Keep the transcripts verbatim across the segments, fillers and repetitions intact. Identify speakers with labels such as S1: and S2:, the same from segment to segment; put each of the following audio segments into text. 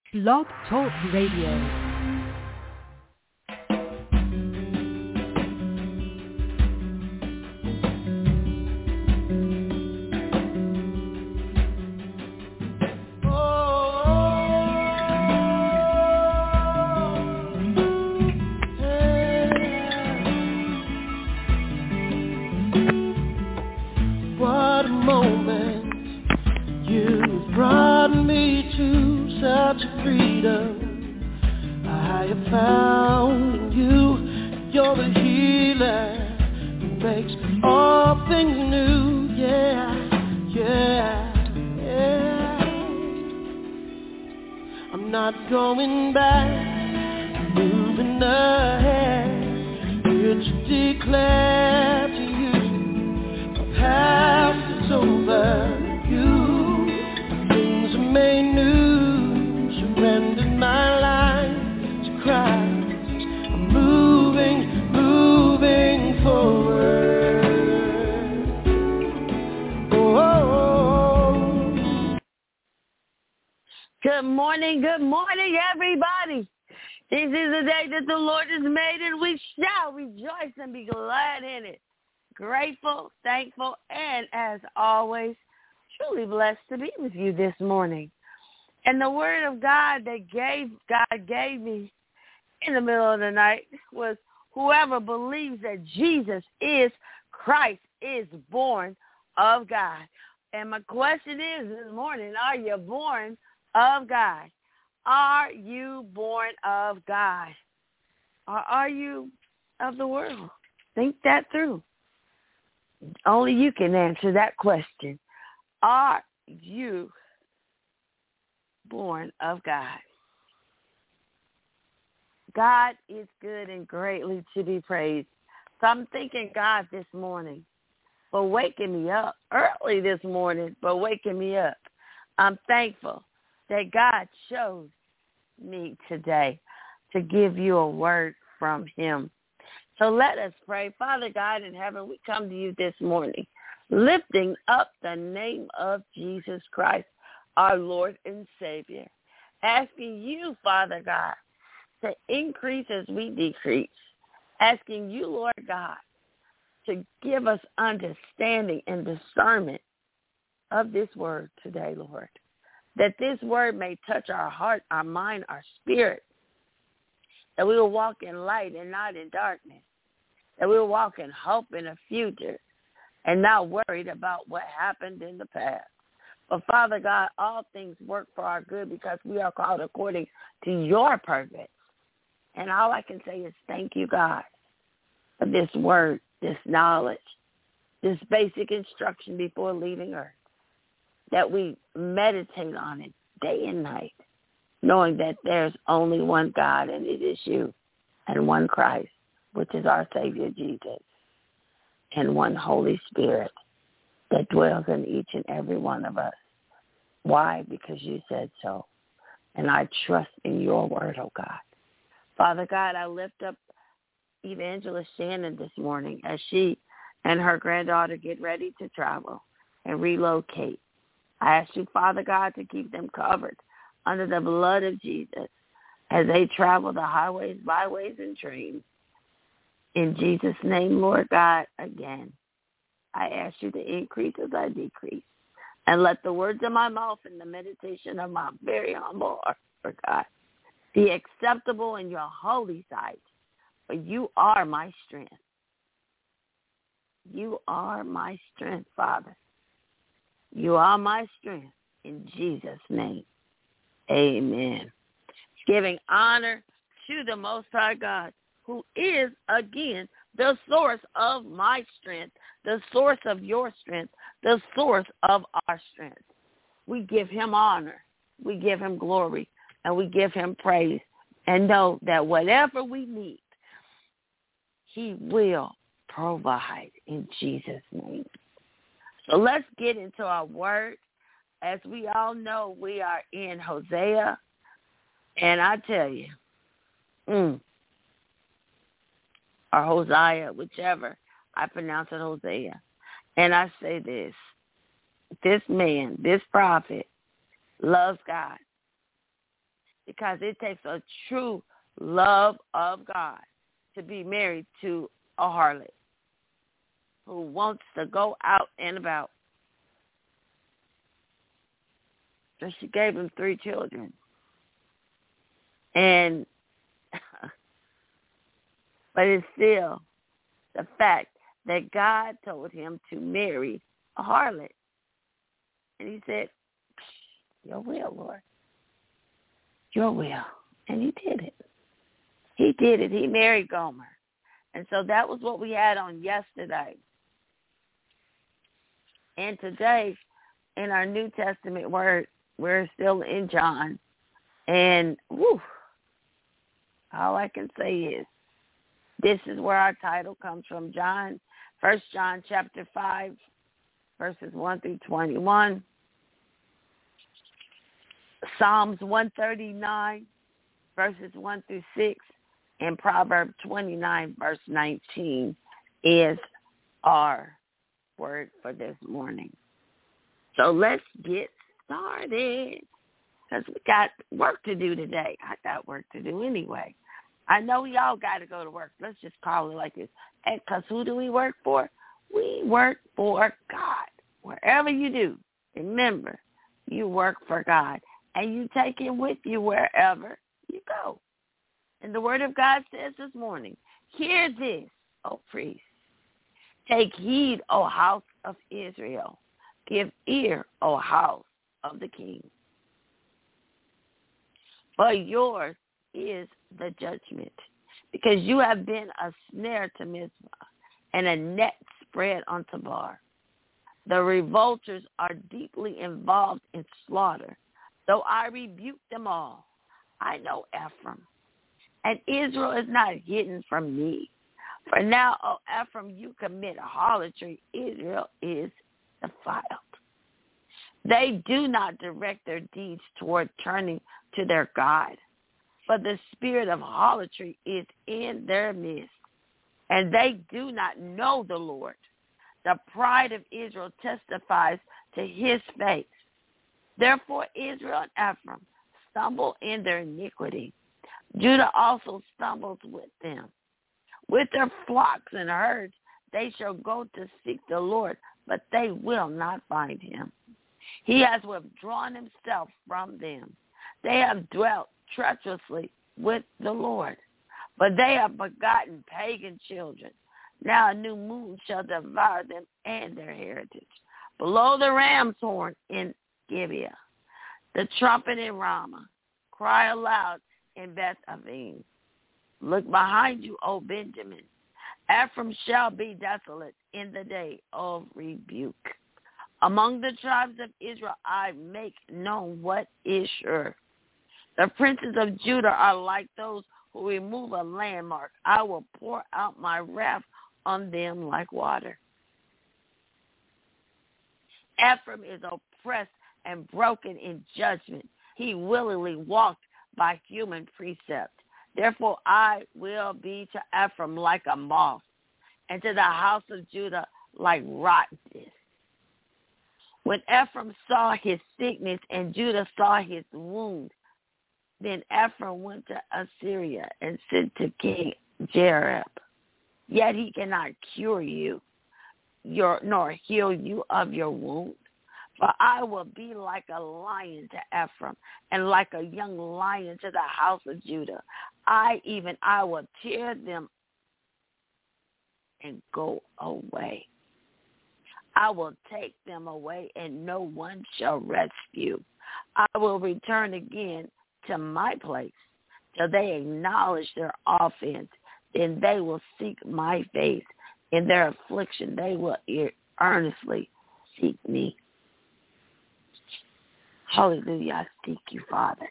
S1: Blog Talk Radio.
S2: Good morning, good morning, everybody. This is the day that the Lord has made, and we shall rejoice and be glad in it. Grateful, thankful, and as always, truly blessed to be with you this morning. And the word of God that gave God gave me in the middle of the night was, whoever believes that Jesus is Christ is born of God. And my question is this morning, are you born of God? Are you born of God? Or are you of the world? Think that through. Only you can answer that question. Are you born of God? God is good and greatly to be praised. So I'm thanking God this morning for waking me up early this morning, for waking me up. I'm thankful that God chose me today to give you a word from him. So let us pray. Father God in heaven, we come to you this morning, lifting up the name of Jesus Christ, our Lord and Savior, asking you, Father God, to increase as we decrease, asking you, Lord God, to give us understanding and discernment of this word today, Lord, that this word may touch our heart, our mind, our spirit, that we will walk in light and not in darkness, that we will walk in hope in the future and not worried about what happened in the past. But Father God, all things work for our good because we are called according to your purpose. And all I can say is thank you, God, for this word, this knowledge, this basic instruction before leaving earth, that we meditate on it day and night, knowing that there's only one God, and it is you, and one Christ, which is our Savior Jesus, and one Holy Spirit that dwells in each and every one of us. Why? Because you said so. And I trust in your word, oh God. Father God, I lift up Evangelist Shannon this morning as she and her granddaughter get ready to travel and relocate. I ask you, Father God, to keep them covered under the blood of Jesus as they travel the highways, byways, and trains. In Jesus' name, Lord God, again, I ask you to increase as I decrease. And let the words of my mouth and the meditation of my very humble heart, Lord God, be acceptable in your holy sight. For you are my strength. You are my strength, Father. You are my strength. In Jesus' name, amen. Giving honor to the Most High God, who is, again, the source of my strength, the source of your strength, the source of our strength. We give him honor, we give him glory, and we give him praise, and know that whatever we need, he will provide in Jesus' name. So let's get into our word. As we all know, we are in Hosea, and I tell you, mm, or Hosea, whichever, I pronounce it Hosea. And I say this, this man, this prophet, loves God. because it takes a true love of God to be married to a harlot who wants to go out and about. So she gave him three children. And, but it's still the fact that God told him to marry a harlot. And he said, your will, Lord. Your will. And he did it. He did it. He married Gomer. And so that was what we had on yesterday. And today, in our New Testament word, we're still in John. And, whew, all I can say is, this is where our title comes from, John, First John chapter five, verses one through twenty-one. Psalms one thirty-nine, verses one through six, and Proverbs twenty-nine, verse nineteen is our word for this morning. So let's get started, because we got work to do today. I got work to do anyway. I know we all got to go to work. Let's just call it like this. Because who do we work for? We work for God. Wherever you do, remember, you work for God. And you take it with you wherever you go. And the word of God says this morning, hear this, O priest. Take heed, O house of Israel. Give ear, O house of the king. For yours is the judgment, because you have been a snare to Mizpah and a net spread on Tabar. The revolters are deeply involved in slaughter, though I rebuke them all. I know Ephraim, and Israel is not hidden from me. For now, O Ephraim, you commit harlotry. Israel is defiled. They do not direct their deeds toward turning to their God, for the spirit of harlotry is in their midst, and they do not know the Lord. The pride of Israel testifies to his face. Therefore, Israel and Ephraim stumble in their iniquity. Judah also stumbles with them. With their flocks and herds, they shall go to seek the Lord, but they will not find him. He has withdrawn himself from them. They have dwelt treacherously with the Lord, but they have begotten pagan children. Now a new moon shall devour them and their heritage. Blow the ram's horn in Gibeah, the trumpet in Ramah. Cry aloud in Beth Aven. Look behind you, O Benjamin. Ephraim shall be desolate in the day of rebuke. Among the tribes of Israel I make known what is sure. The princes of Judah are like those who remove a landmark. I will pour out my wrath on them like water. Ephraim is oppressed and broken in judgment. He willingly walked by human precept. Therefore I will be to Ephraim like a moth, and to the house of Judah like rottenness. When Ephraim saw his sickness and Judah saw his wound, then Ephraim went to Assyria and said to King Jareb, yet he cannot cure you, your nor heal you of your wound. For I will be like a lion to Ephraim, and like a young lion to the house of Judah. I even I will tear them and go away. I will take them away, and no one shall rescue. I will return again to my place till they acknowledge their offense. Then they will seek my face. In their affliction, they will earnestly seek me. Hallelujah. I seek you, Father.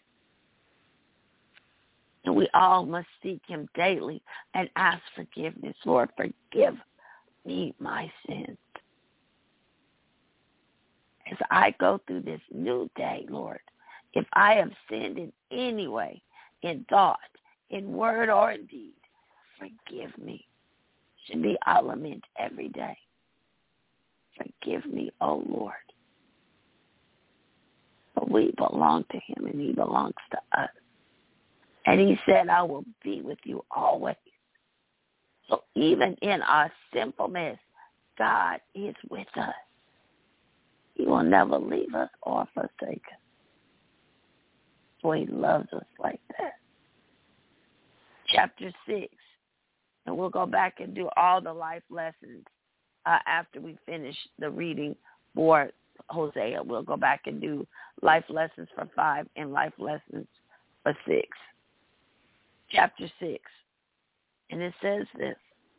S2: And we all must seek him daily and ask forgiveness. Lord, forgive me my sins. As I go through this new day, Lord, if I have sinned in any way, in thought, in word, or in deed, forgive me. Should be our lament every day. Forgive me, O Lord. But we belong to him, and he belongs to us. And he said, I will be with you always. So even in our sinfulness, God is with us. He will never leave us or forsake us. For he loves us like that. Chapter six. And we'll go back and do all the life lessons uh, after we finish the reading for Hosea. We'll go back and do life lessons for five and life lessons for six. Chapter six. And it says this.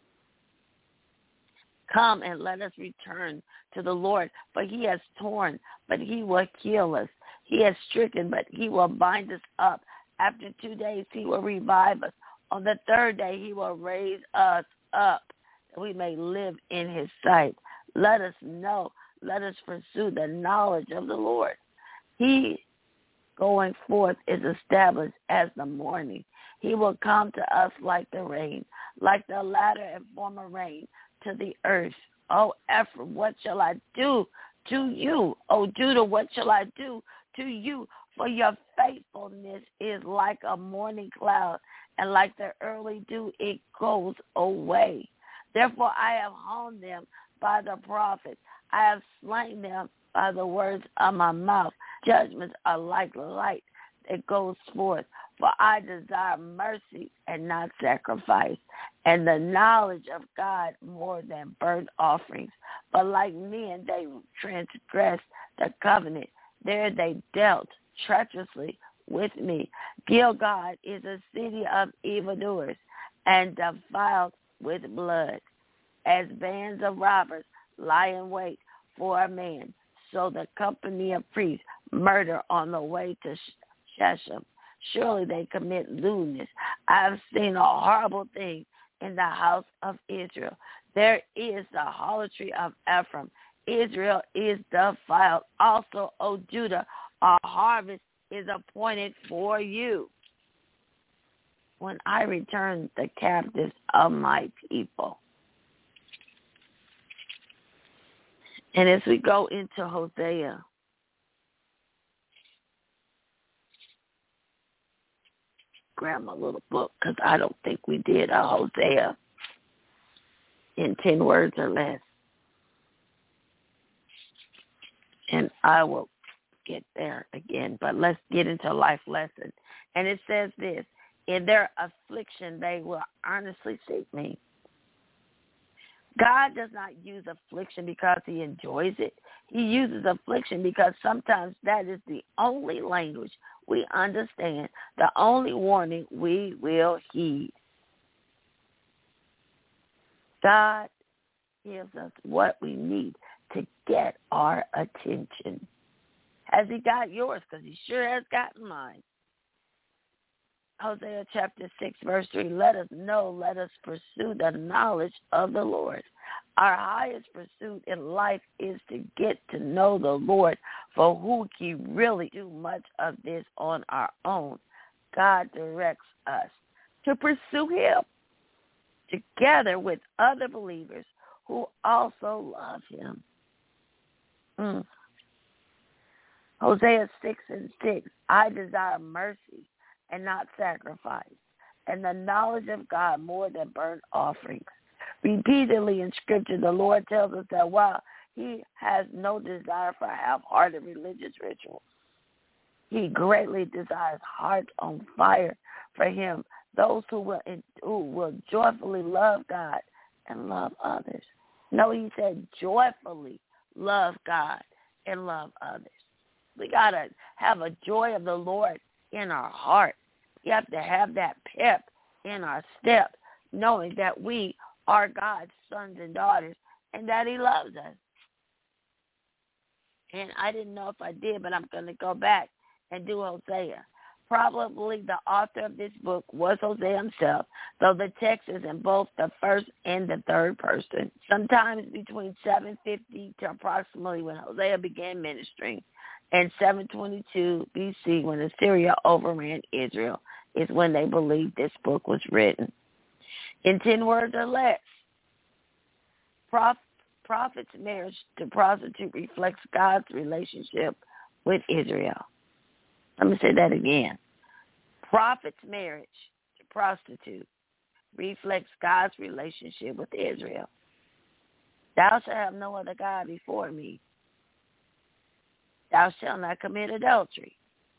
S2: Come and let us return to the Lord, for he has torn, but he will heal us. He has stricken, but he will bind us up. After two days, he will revive us. On the third day, he will raise us up, that we may live in his sight. Let us know, let us pursue the knowledge of the Lord. He going forth is established as the morning. He will come to us like the rain, like the latter and former rain to the earth. O Ephraim, what shall I do to you? O Judah, what shall I do to you? For your faithfulness is like a morning cloud, and like the early dew, it goes away. Therefore I have honed them by the prophets. I have slain them by the words of my mouth. Judgments are like light that goes forth. For I desire mercy and not sacrifice, and the knowledge of God more than burnt offerings. But like men, they transgressed the covenant. There they dealt treacherously with me. Gilgal is a city of evildoers and defiled with blood. As bands of robbers lie in wait for a man, so the company of priests murder on the way to Shechem. Surely they commit lewdness. I have seen a horrible thing in the house of Israel. There is the harlotry of Ephraim. Israel is defiled. Also, O Judah, our harvest is appointed for you. When I return the captives of my people. And as we go into Hosea, grab my little book, because I don't think we did a Hosea in ten words or less. And I will get there again, but let's get into life lesson. And it says this, in their affliction they will earnestly seek me. God does not use affliction because he enjoys it. He uses affliction because sometimes that is the only language we understand, the only warning we will heed. God gives us what we need to get our attention. Has he got yours? Because he sure has gotten mine. Hosea chapter six, verse three, let us know, let us pursue the knowledge of the Lord. Our highest pursuit in life is to get to know the Lord, for who can really do much of this on our own. God directs us to pursue him together with other believers who also love him. Mm. Hosea six and six, I desire mercy and not sacrifice, and the knowledge of God more than burnt offerings. Repeatedly in Scripture, the Lord tells us that while he has no desire for half-hearted religious rituals, he greatly desires hearts on fire for him, those who will, who will joyfully love God and love others. No, he said joyfully love God and love others. We got to have a joy of the Lord in our heart. You have to have that pep in our step, knowing that we are God's sons and daughters and that he loves us. And I didn't know if I did, but I'm going to go back and do Hosea. Probably the author of this book was Hosea himself, though the text is in both the first and the third person. Sometimes between seven fifty to approximately when Hosea began ministering, and seven twenty-two B C when Assyria overran Israel is when they believe this book was written. In ten words or less, prof, prophet's marriage to prostitute reflects God's relationship with Israel. Let me say that again. prophet's marriage to prostitute reflects God's relationship with Israel. Thou shalt have no other God before me. Thou shalt not commit adultery.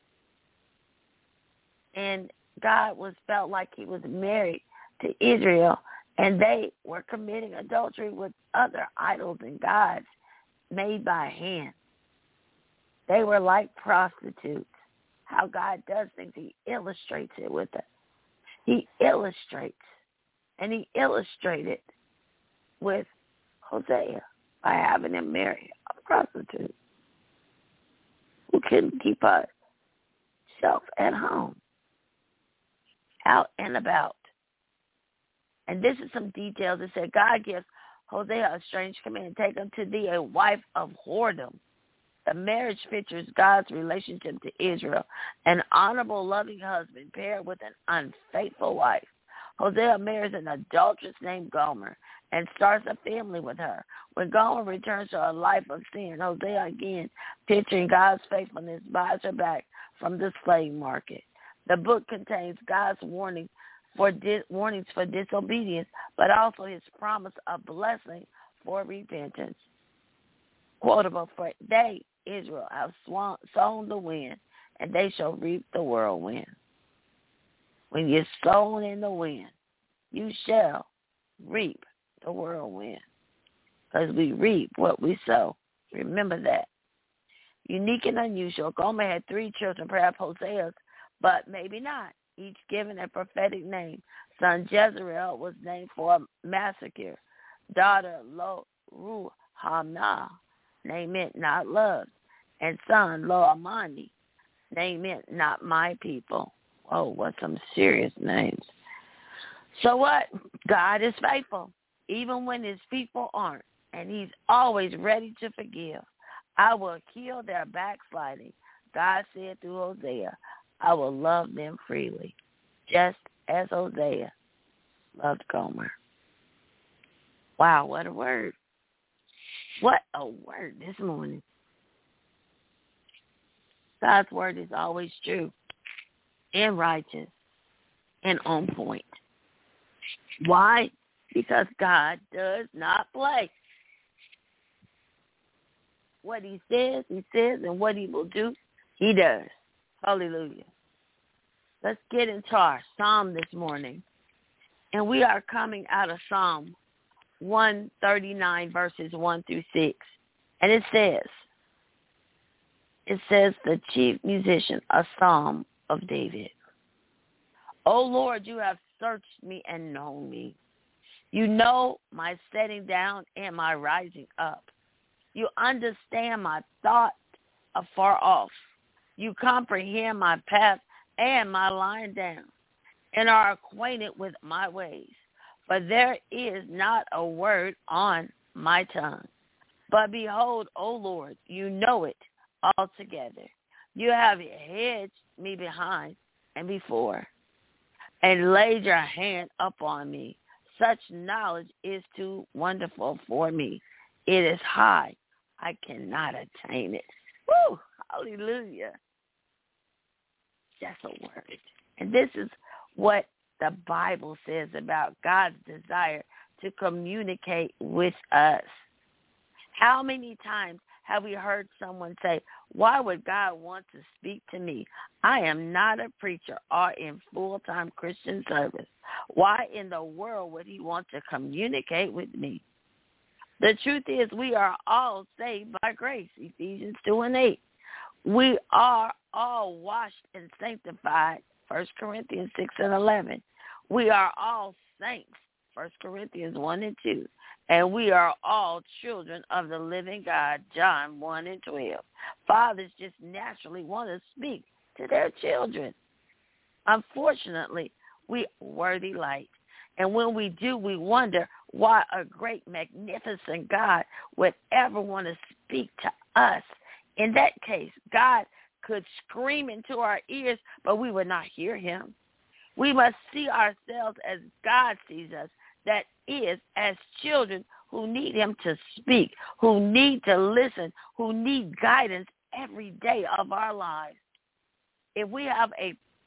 S2: And God was felt like he was married to Israel, and they were committing adultery with other idols and gods made by hand. They were like prostitutes. How God does things, he illustrates it with us. He illustrates, and he illustrated with Hosea by having him marry a prostitute who couldn't keep herself at home, out and about. And this is some details. It said, God gives Hosea a strange command, take unto thee a wife of whoredom. The marriage features God's relationship to Israel, an honorable, loving husband paired with an unfaithful wife. Hosea marries an adulteress named Gomer and starts a family with her. When Gomer returns to a life of sin, Hosea, again picturing God's faithfulness, buys her back from the slave market. The book contains God's warning for di- warnings for disobedience, but also his promise of blessing for repentance. Quotable, for they, Israel, have swan, sown the wind, and they shall reap the whirlwind. When you're sown in the wind, you shall reap the whirlwind, because we reap what we sow. Remember that. Unique and unusual. Gomer had three children, perhaps Hosea's, but maybe not, each given a prophetic name. Son Jezreel was named for a massacre. Daughter Lo-Ruhamah, name it not loved. And son Lo-Amani, name it not my people. Oh, what some serious names. So what? God is faithful, even when his people aren't, and he's always ready to forgive. I will kill their backsliding. God said through Hosea, I will love them freely, just as Hosea loved Gomer. Wow, what a word. What a word this morning. God's word is always true and righteous and on point. Why? Because God does not play. What he says, he says, and what he will do, he does. Hallelujah. Let's get into our psalm this morning. And we are coming out of Psalm one thirty-nine, verses one through six. And it says, it says, the chief musician, a psalm of David. O Lord, you have searched me and known me. You know my setting down and my rising up. You understand my thought afar off. You comprehend my path and my lying down, and are acquainted with my ways. For there is not a word on my tongue. But behold, O Lord, you know it altogether. You have hedged me behind and before, and laid your hand upon me. Such knowledge is too wonderful for me. It is high. I cannot attain it. Woo! Hallelujah. That's a word. And this is what the Bible says about God's desire to communicate with us. How many times have we heard someone say, why would God want to speak to me? I am not a preacher or in full-time Christian service. Why in the world would he want to communicate with me? The truth is we are all saved by grace, Ephesians two and eight. We are all washed and sanctified, First Corinthians six and eleven. We are all saints, First Corinthians one and two. And we are all children of the living God, John one and twelve. Fathers just naturally want to speak to their children. Unfortunately, we are worthy light. And when we do, we wonder why a great, magnificent God would ever want to speak to us. In that case, God could scream into our ears, but we would not hear him. We must see ourselves as God sees us, that is, as children who need him to speak, who need to listen, who need guidance every day of our lives. If we have a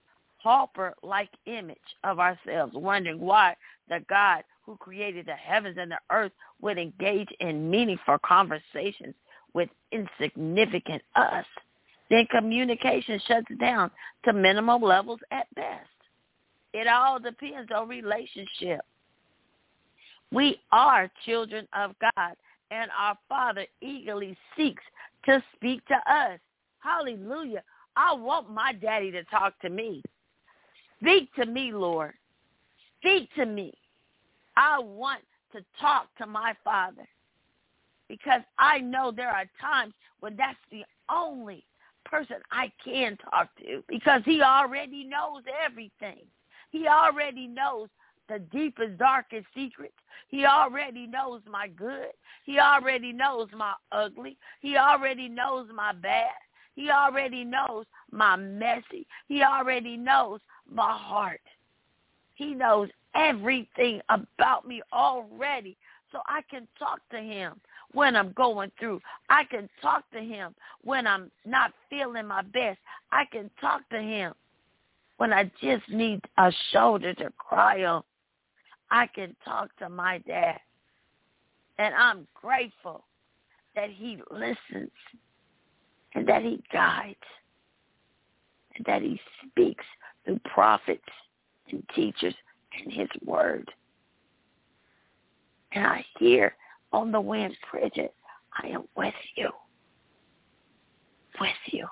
S2: pauper-like image of ourselves, wondering why the God who created the heavens and the earth would engage in meaningful conversations with insignificant us. Then communication shuts down to minimum levels at best. It all depends on relationship. We are children of God, and our Father eagerly seeks to speak to us. Hallelujah. I want my daddy to talk to me. Speak to me, Lord. Speak to me. I want to talk to my Father because I know there are times when that's the only person I can talk to because he already knows everything. He already knows the deepest, darkest secrets. He already knows my good. He already knows my ugly. He already knows my bad. He already knows my messy. He already knows my heart. He knows everything about me already. So I can talk to him when I'm going through. I can talk to him when I'm not feeling my best. I can talk to him when I just need a shoulder to cry on. I can talk to my dad. And I'm grateful that he listens and that he guides and that he speaks through prophets and teachers and his word. And I hear on the wind, Bridget, I am with you. With you.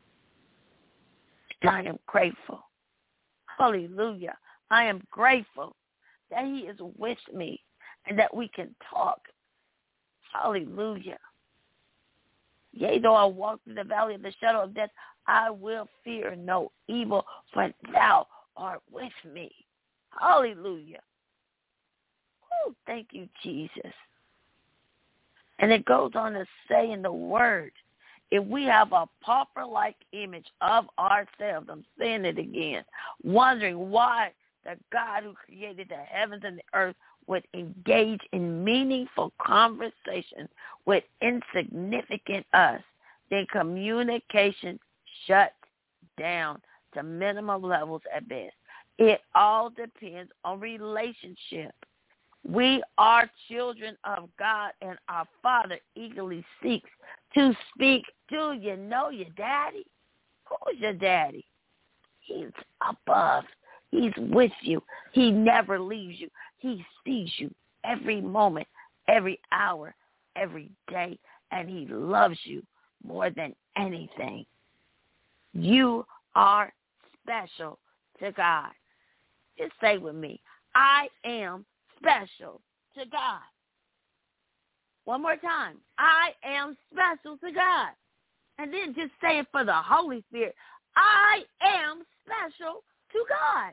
S2: And I am grateful. Hallelujah. I am grateful that he is with me and that we can talk. Hallelujah. Yea, though I walk through the valley of the shadow of death, I will fear no evil, for thou art with me. Hallelujah. Oh, thank you, Jesus. And it goes on to say in the word, if we have a pauper-like image of ourselves, I'm saying it again, wondering why the God who created the heavens and the earth would engage in meaningful conversation with insignificant us, then communication shuts down to minimum levels at best. It all depends on relationship. We are children of God, and our Father eagerly seeks to speak. Do you know your daddy? Who's your daddy? He's above. He's with you. He never leaves you. He sees you every moment, every hour, every day, and he loves you more than anything. You are special to God. Just say with me, I am special to God. One more time. I am special to God. And then just say it for the Holy Spirit. I am special to God.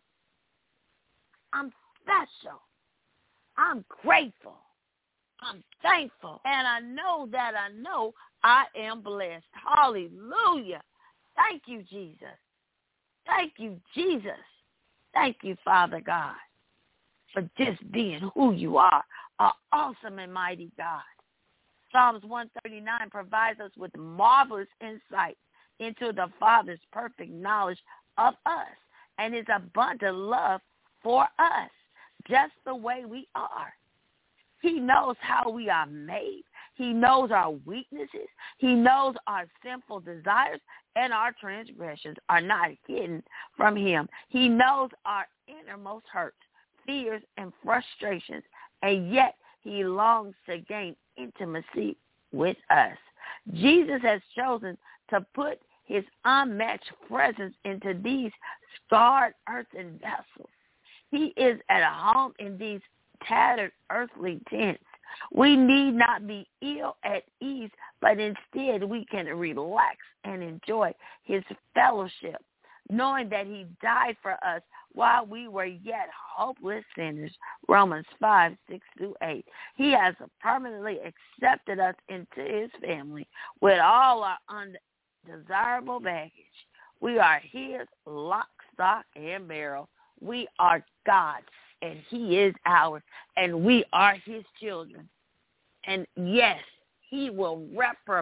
S2: I'm special. I'm grateful. I'm thankful. And I know that I know I am blessed. Hallelujah. Thank you, Jesus. Thank you, Jesus. Thank you, Father God, for just being who you are, an awesome and mighty God. Psalms one thirty-nine provides us with marvelous insight into the Father's perfect knowledge of us and his abundant love for us, just the way we are. He knows how we are made. He knows our weaknesses. He knows our sinful desires, and our transgressions are not hidden from him. He knows our innermost hurts, fears, and frustrations, and yet he longs to gain intimacy with us. Jesus has chosen to put his unmatched presence into these scarred earthen vessels. He is at home in these tattered earthly tents. We need not be ill at ease, but instead we can relax and enjoy his fellowship, knowing that he died for us while we were yet hopeless sinners. Romans five, six through eight. He has permanently accepted us into his family with all our undesirable baggage. We are his lock, stock, and barrel. We are God's, and he is ours, and we are his children. And yes, he will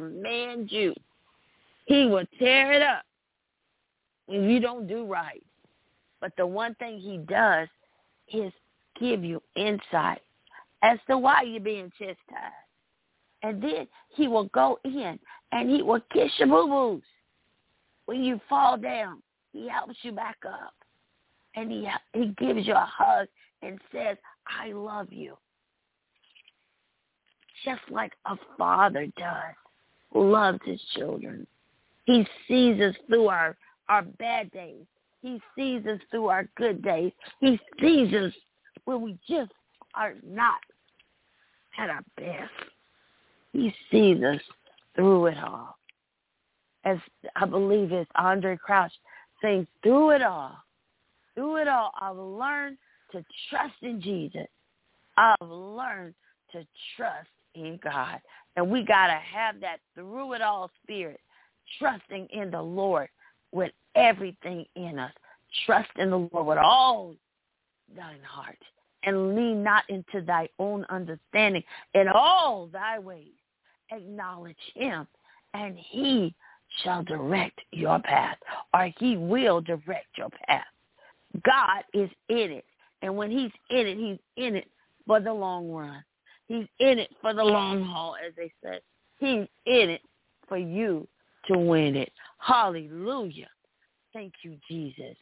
S2: reprimand you. He will tear it up when you don't do right. But the one thing he does is give you insight as to why you're being chastised. And then he will go in and he will kiss your boo-boos. When you fall down, he helps you back up. And he he gives you a hug and says, I love you. Just like a father does, who loves his children. He sees us through our, our bad days. He sees us through our good days. He sees us when we just are not at our best. He sees us through it all. As I believe it's Andre Crouch saying, through it all, through it all, I've learned to trust in Jesus. I've learned to trust in God. And we got to have that through it all spirit, trusting in the Lord with everything in us. Trust in the Lord with all thine heart, and lean not into thy own understanding. In all thy ways acknowledge him, and he shall direct your path, or he will direct your path. God is in it, and when he's in it, he's in it for the long run. He's in it for the long haul, as they say. He's in it for you to win it. Hallelujah. Thank you, Jesus.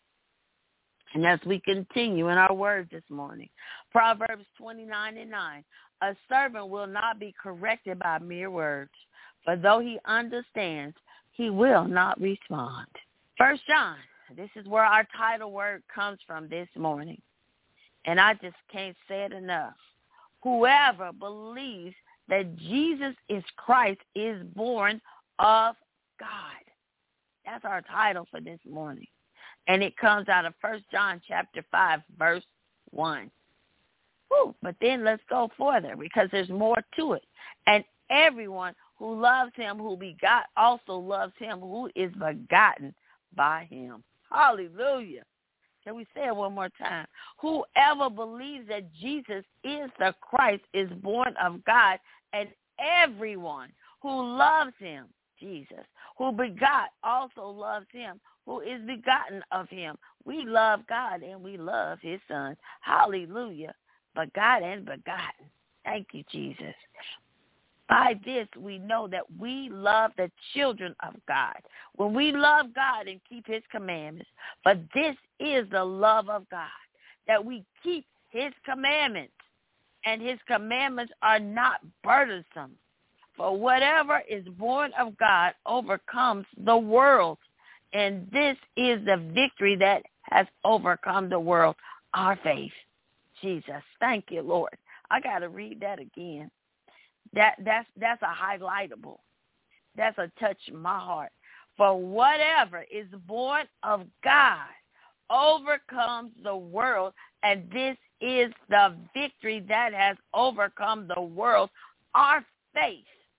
S2: And as we continue in our word this morning, Proverbs twenty-nine and nine, a servant will not be corrected by mere words, for though he understands, he will not respond. First John, this is where our title word comes from this morning. And I just can't say it enough. Whoever believes that Jesus is Christ is born of God. That's our title for this morning. And it comes out of First John chapter five, verse one. Whew, but then let's go further, because there's more to it. And everyone who loves him who begot also loves him who is begotten by him. Hallelujah. Can we say it one more time? Whoever believes that Jesus is the Christ is born of God, and everyone who loves him, Jesus, who begot also loves him who is begotten of him. We love God and we love his son. Hallelujah. Begot and begotten. Thank you, Jesus. By this we know that we love the children of God, when we love God and keep his commandments. But this is the love of God, that we keep his commandments, and his commandments are not burdensome. For whatever is born of God overcomes the world, and this is the victory that has overcome the world, our faith. Jesus, thank you, Lord. I got to read that again. That that's that's a highlightable. That's a touch in my heart. For whatever is born of God overcomes the world, and this is the victory that has overcome the world, our faith.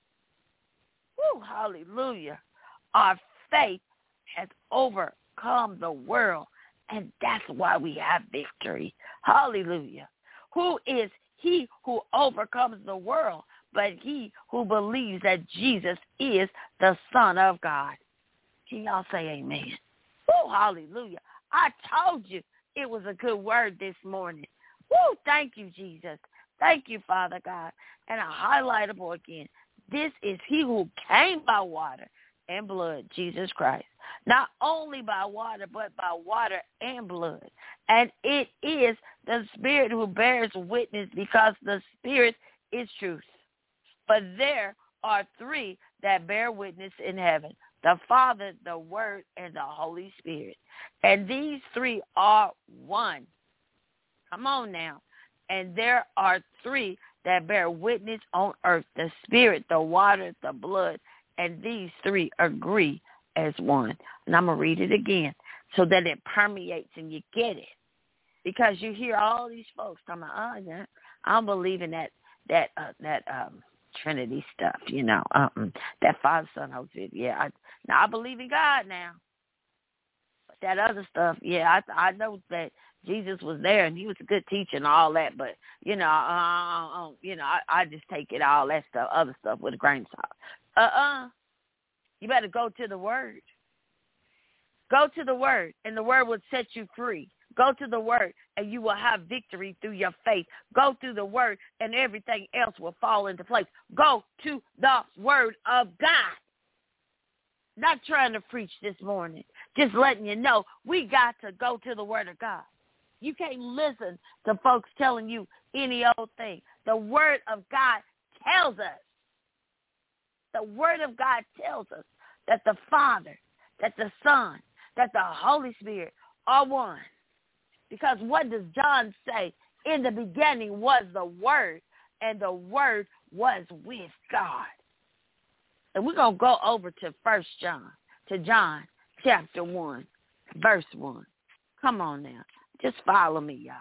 S2: Woo, hallelujah. Our faith has overcome the world, and that's why we have victory. Hallelujah. Who is he who overcomes the world but he who believes that Jesus is the Son of God? Can y'all say amen? Woo, hallelujah. I told you it was a good word this morning. Woo, thank you, Jesus. Thank you, Father God. And a highlightable again. This is he who came by water and blood, Jesus Christ. Not only by water, but by water and blood. And it is the Spirit who bears witness, because the Spirit is truth. But there are three that bear witness in heaven: the Father, the Word, and the Holy Spirit. And these three are one. Come on now. And there are three that bear witness on earth: the Spirit, the water, the blood. And these three agree as one. And I'm going to read it again so that it permeates and you get it. Because you hear all these folks talking about, oh, yeah, I don't believe in that that uh, that um, Trinity stuff, you know, um, that Father, Son, Holy Spirit. Yeah, I, now I believe in God now. But that other stuff, yeah, I I know that Jesus was there and he was a good teacher and all that, but, you know, uh, uh, you know, I, I just take it, all that stuff, other stuff with a grain of salt. Uh-uh. You better go to the Word. Go to the word, and the word will set you free. Go to the word, and you will have victory through your faith. Go through the word, and everything else will fall into place. Go to the word of God. Not trying to preach this morning, just letting you know we got to go to the word of God. You can't listen to folks telling you any old thing. The word of God tells us. The word of God tells us that the Father, that the Son, that the Holy Spirit are one. Because what does John say? In the beginning was the Word, and the Word was with God. And we're going to go over to First John, to John chapter one, verse one. Come on now. Just follow me, y'all.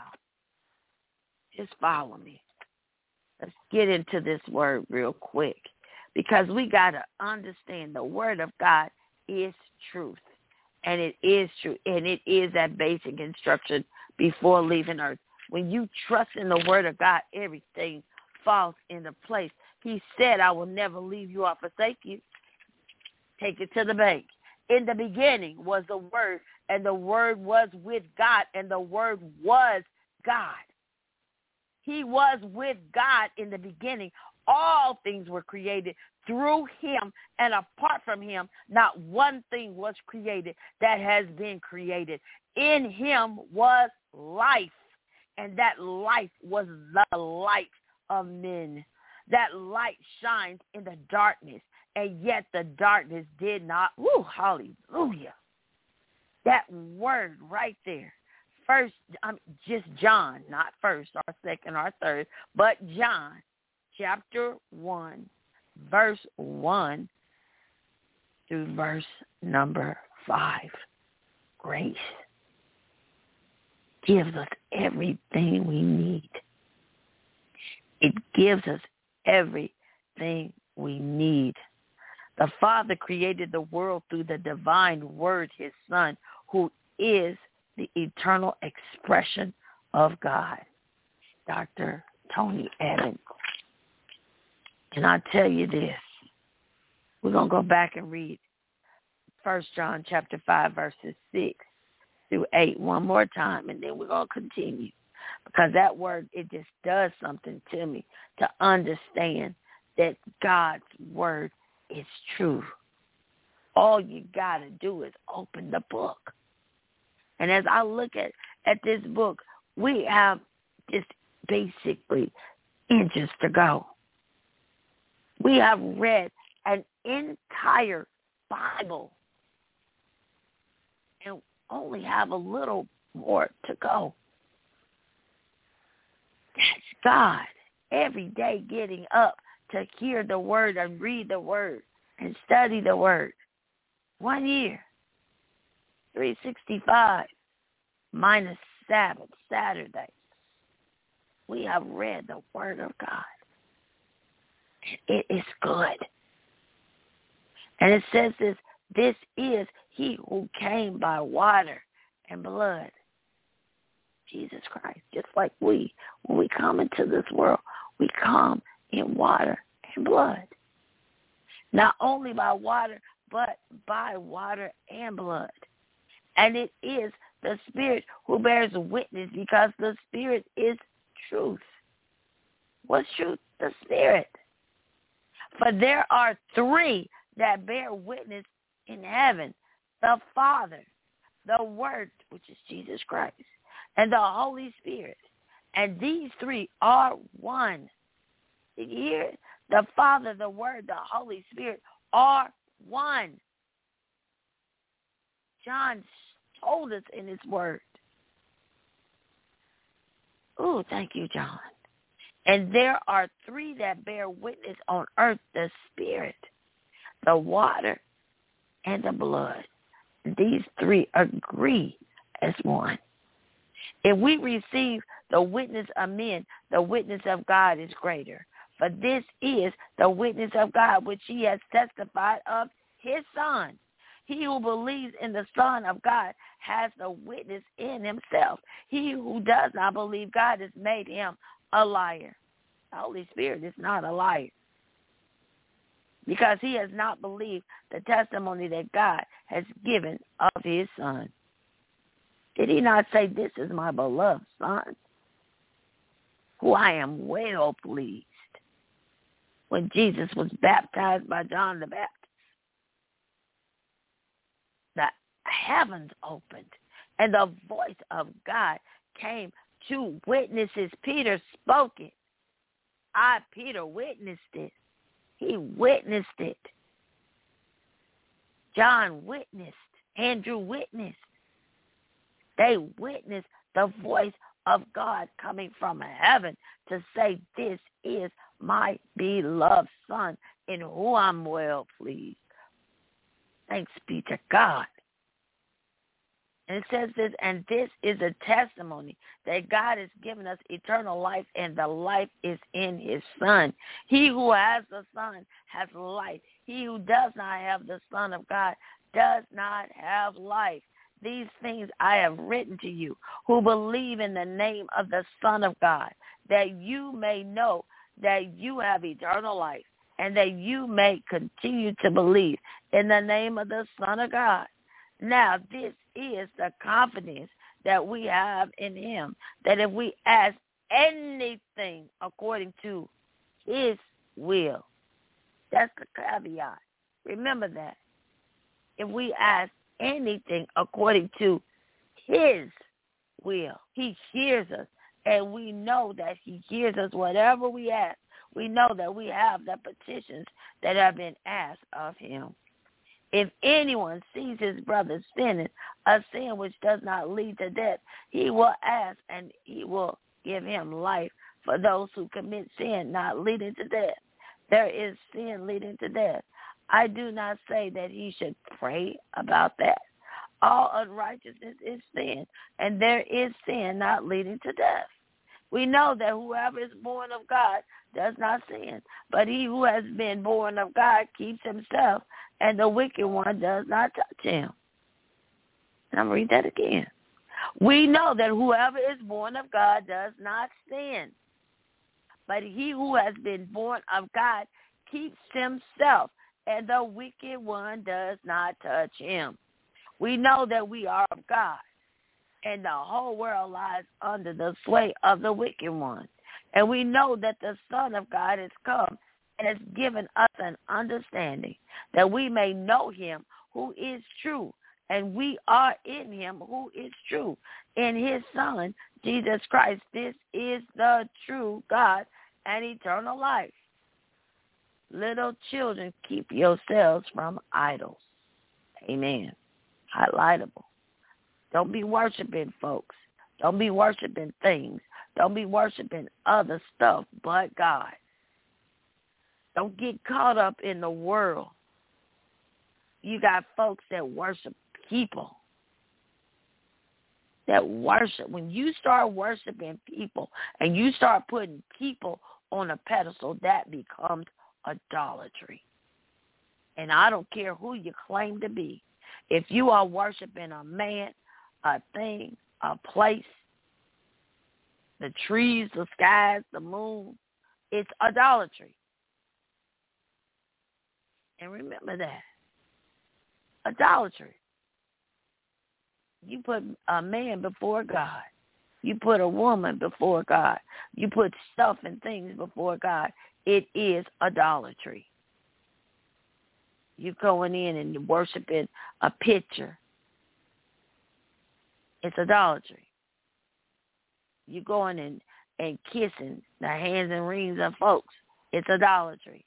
S2: Just follow me. Let's get into this word real quick, because we got to understand the word of God is truth, and it is true, and it is that basic instruction before leaving earth. When you trust in the word of God, everything falls into place. He said, I will never leave you or forsake you. Take it to the bank. In the beginning was the word, and the word was with God, and the word was God. He was with God in the beginning. All things were created through him, and apart from him, not one thing was created that has been created. In him was life, and that life was the light of men. That light shines in the darkness, and yet the darkness did not. Woo, hallelujah. That word right there. First, um, just John, not first or second or third, but John, chapter one, verse one through verse number five. Grace gives us everything we need. It gives us everything we need. The Father created the world through the divine word, his Son, who is the eternal expression of God. Doctor Tony Evans. And I tell you this, we're going to go back and read First John chapter five, verses six through eight one more time, and then we're going to continue. Because that word, it just does something to me to understand that God's word is true. All you got to do is open the book. And as I look at, at this book, we have just basically inches to go. We have read an entire Bible and only have a little more to go. That's God every day getting up to hear the word and read the word and study the word. One year, three sixty-five, minus Sabbath, Saturday. We have read the word of God. It is good. And it says this, this is he who came by water and blood. Jesus Christ. Just like we, when we come into this world, we come in water and blood. Not only by water, but by water and blood. And it is the Spirit who bears witness, because the Spirit is truth. What's truth? The Spirit. For there are three that bear witness in heaven: the Father, the Word, which is Jesus Christ, and the Holy Spirit. And these three are one. Did you hear it? The Father, the Word, the Holy Spirit are one. John told us in his word. Oh, thank you, John. And there are three that bear witness on earth: the Spirit, the water, and the blood. These three agree as one. If we receive the witness of men, the witness of God is greater. For this is the witness of God, which he has testified of his Son. He who believes in the Son of God has the witness in himself. He who does not believe God has made him a liar. The Holy Spirit is not a liar. because he has not believed the testimony that God has given of his Son. Did he not say, this is my beloved Son, who I am well pleased? When Jesus was baptized by John the Baptist, the heavens opened, and the voice of God came to witnesses. Peter spoke it. I, Peter, witnessed it. He witnessed it. John witnessed. Andrew witnessed. They witnessed the voice of God coming from heaven to say, this is my beloved Son in whom I'm well pleased. Thanks be to God. And it says this, and this is a testimony that God has given us eternal life, and the life is in his Son. He who has the Son has life. He who does not have the Son of God does not have life. These things I have written to you who believe in the name of the Son of God, that you may know that you have eternal life, and that you may continue to believe in the name of the Son of God. Now, this is the confidence that we have in him, that if we ask anything according to his will, that's the caveat. Remember that. If we ask anything according to his will, he hears us, and we know that he hears us whatever we ask. We know that we have the petitions that have been asked of him. If anyone sees his brother sinning, a sin which does not lead to death, he will ask, and he will give him life for those who commit sin not leading to death. There is sin leading to death. I do not say that he should pray about that. All unrighteousness is sin, and there is sin not leading to death. We know that whoever is born of God does not sin, but he who has been born of God keeps himself, and the wicked one does not touch him. And I'm going to read that again. We know that whoever is born of God does not sin, but he who has been born of God keeps himself, and the wicked one does not touch him. We know that we are of God, and the whole world lies under the sway of the wicked one. And we know that the Son of God has come and has given us an understanding that we may know him who is true, and we are in him who is true, in his Son, Jesus Christ. This is the true God and eternal life. Little children, keep yourselves from idols. Amen. Highlightable. Don't be worshiping folks. Don't be worshiping things. Don't be worshiping other stuff but God. Don't get caught up in the world. You got folks that worship people. That worship. When you start worshiping people and you start putting people on a pedestal, that becomes idolatry. And I don't care who you claim to be. If you are worshiping a man, a thing, a place, the trees, the skies, the moon, it's idolatry. And remember that. Idolatry. You put a man before God. You put a woman before God. You put stuff and things before God. It is idolatry. You going in and you're worshiping a picture. It's idolatry. You going in and kissing the hands and rings of folks. It's idolatry.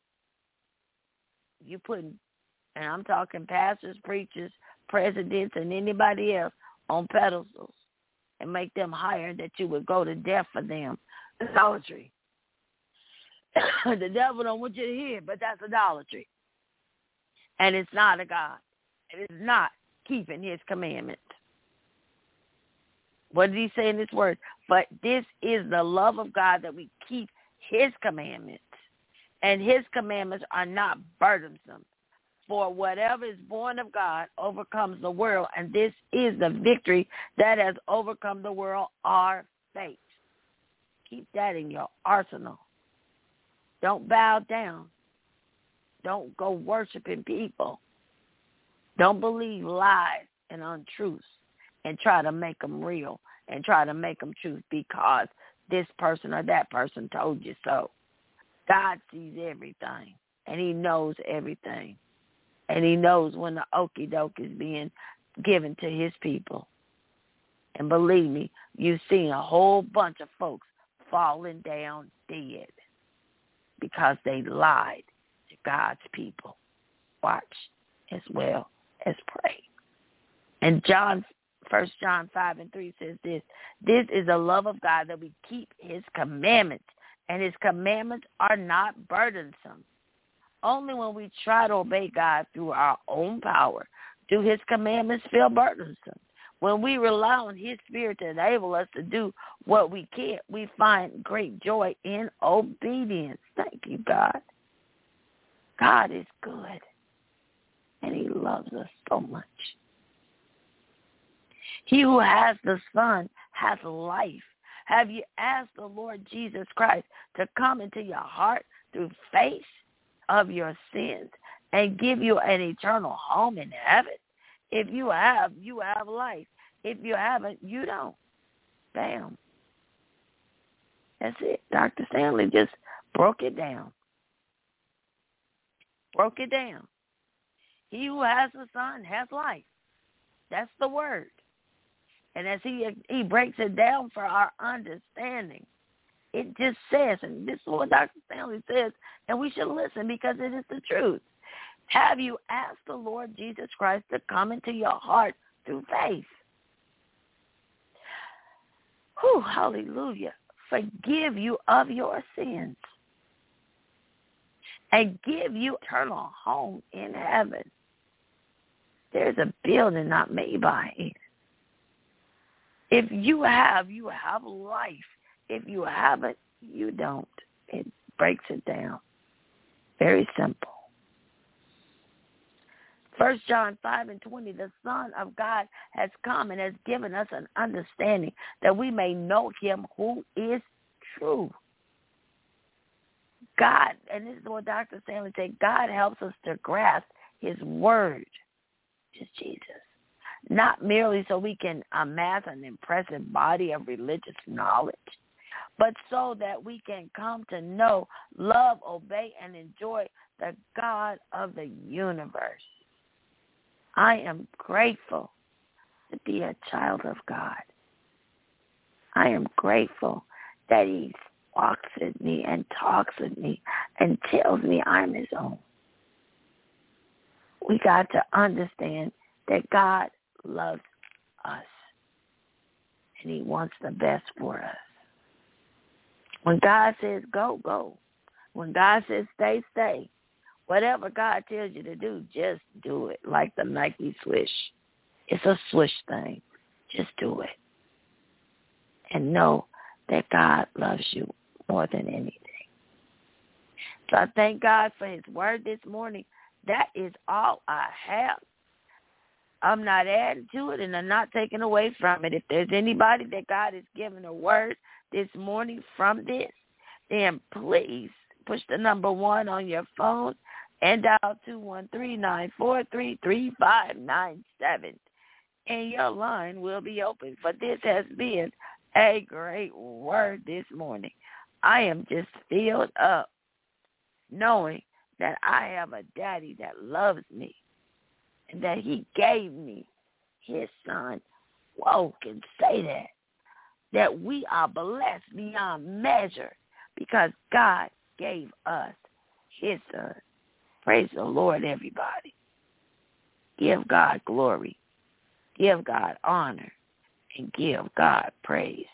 S2: You putting, and I'm talking pastors, preachers, presidents, and anybody else on pedestals and make them higher that you would go to death for them. Idolatry. The devil don't want you to hear, but that's idolatry. And it's not a God. It is not keeping his commandments. What did he say in this word? But this is the love of God, that we keep his commandments. And his commandments are not burdensome. For whatever is born of God overcomes the world. And this is the victory that has overcome the world, our faith. Keep that in your arsenal. Don't bow down. Don't go worshiping people. Don't believe lies and untruths and try to make them real and try to make them truth because this person or that person told you so. God sees everything, and he knows everything. And he knows when the okie doke is being given to his people. And believe me, you've seen a whole bunch of folks falling down dead because they lied to God's people. Watch as well as pray. And John, First John five and three says this, this is the love of God, that we keep his commandments, and his commandments are not burdensome. Only when we try to obey God through our own power do his commandments feel burdensome. When we rely on his Spirit to enable us to do what we can't, we find great joy in obedience. Thank you, God. God is good, and he loves us so much. He who has the Son has life. Have you asked the Lord Jesus Christ to come into your heart through faith of your sins and give you an eternal home in heaven? If you have, you have life. If you haven't, you don't. Bam. That's it. Doctor Stanley just broke it down. Broke it down. He who has the Son has life. That's the word. And as he he breaks it down for our understanding, it just says, and this is what Doctor Stanley says, and we should listen because it is the truth. Have you asked the Lord Jesus Christ to come into your heart through faith? Whew, hallelujah. Forgive you of your sins and give you eternal home in heaven. There's a building not made by hand. If you have, you have life. If you haven't, you don't. It breaks it down. Very simple. First John five and twenty, the Son of God has come and has given us an understanding that we may know him who is true. God, and this is what Doctor Stanley said, God helps us to grasp his word, which is Jesus. Not merely so we can amass an impressive body of religious knowledge, but so that we can come to know, love, obey, and enjoy the God of the universe. I am grateful to be a child of God. I am grateful that he walks with me and talks with me and tells me I'm his own. We got to understand that God loves us, and he wants the best for us. When God says go, go. When God says stay, stay. Whatever God tells you to do, just do it, like the Nike swish. It's a swish thing. Just do it. And know that God loves you more than anything. So I thank God for his word this morning. That is all I have. I'm not adding to it, and I'm not taking away from it. If there's anybody that God has given a word this morning from this, then please push the number one on your phone and dial two one three, nine four three, three five nine seven. And your line will be open. For this has been a great word this morning. I am just filled up knowing that I have a daddy that loves me, and that he gave me his son. Whoa, can say that. That we are blessed beyond measure because God gave us his son. Praise the Lord, everybody. Give God glory. Give God honor. And give God praise.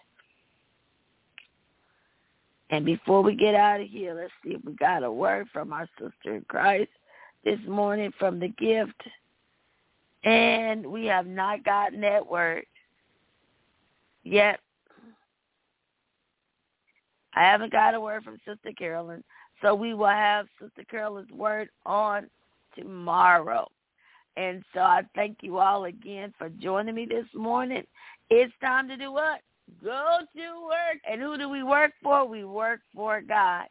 S2: And before we get out of here, let's see if we got a word from our sister in Christ this morning from the gift. And we have not gotten that word yet. I haven't got a word from Sister Carolyn, so we will have Sister Carolyn's word on tomorrow. And so I thank you all again for joining me this morning. It's time to do what? Go to work. And who do we work for? We work for God.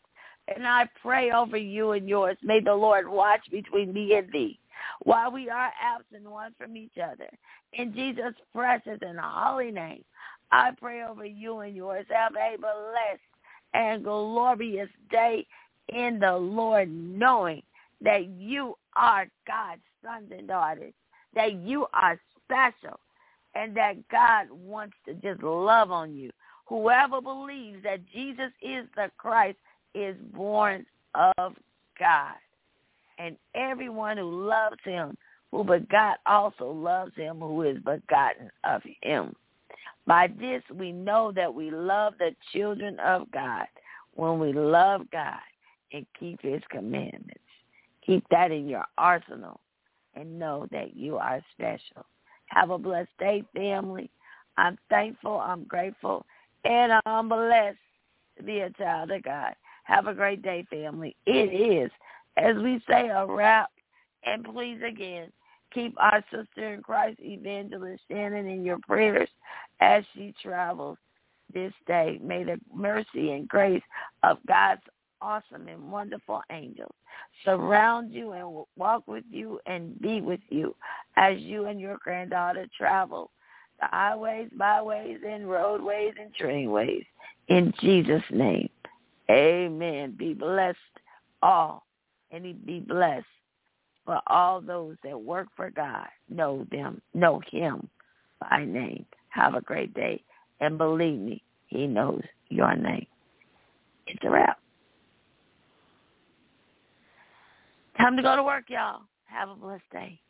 S2: And I pray over you and yours. May the Lord watch between me and thee while we are absent one from each other. In Jesus' precious and holy name, I pray over you and yours. Have a blessed and glorious day in the Lord, knowing that you are God's sons and daughters, that you are special, and that God wants to just love on you. Whoever believes that Jesus is the Christ is born of God. And everyone who loves him, who begot, also loves him who is begotten of him. By this we know that we love the children of God, when we love God and keep his commandments. Keep that in your arsenal and know that you are special. Have a blessed day, family. I'm thankful, I'm grateful, and I'm blessed to be a child of God. Have a great day, family. It is, as we say, a wrap. And please, again, keep our sister in Christ, Evangelist Shannon, in your prayers as she travels this day. May the mercy and grace of God's awesome and wonderful angels surround you and walk with you and be with you as you and your granddaughter travel the highways, byways, and roadways and trainways. In Jesus' name, amen. Be blessed all, and be blessed for all those that work for God. Know them, know him by name. Have a great day, and believe me, he knows your name. It's a wrap. Time to go to work, y'all. Have a blessed day.